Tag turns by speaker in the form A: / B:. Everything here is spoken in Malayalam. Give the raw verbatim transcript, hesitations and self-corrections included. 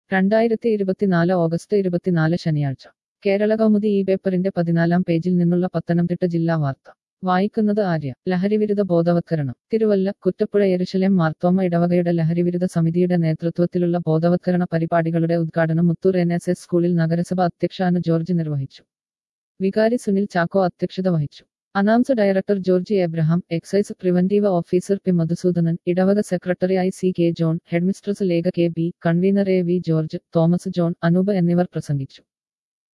A: രണ്ടായിരത്തി ഇരുപത്തിനാല് ഓഗസ്റ്റ് ഇരുപത്തിനാല് ശനിയാഴ്ച കേരള കൗമുദി ഈ പേപ്പറിന്റെ പതിനാലാം പേജിൽ നിന്നുള്ള പത്തനംതിട്ട ജില്ലാ വാർത്ത വായിക്കുന്നത് ആര്യ. ലഹരിവിരുദ്ധ ബോധവത്കരണം. തിരുവല്ല. കുറ്റപ്പുഴ യെരുശലേം മാർത്തോമ ഇടവകയുടെ ലഹരിവിരുദ്ധ സമിതിയുടെ നേതൃത്വത്തിലുള്ള ബോധവത്കരണ പരിപാടികളുടെ ഉദ്ഘാടനം മുത്തൂർ എൻ എസ് എസ് സ്കൂളിൽ നഗരസഭ അധ്യക്ഷ അനു ജോർജ് നിർവഹിച്ചു. വികാരി സുനിൽ ചാക്കോ അധ്യക്ഷത വഹിച്ചു. Anams director Georgy Abraham, excise preventive officer P Madhusoodanan, ഇടവക secretary I C K John, headmistress Lekha K B, convener A V George, Thomas John, Anoop എന്നിവർ പ്രസംഗിച്ചു.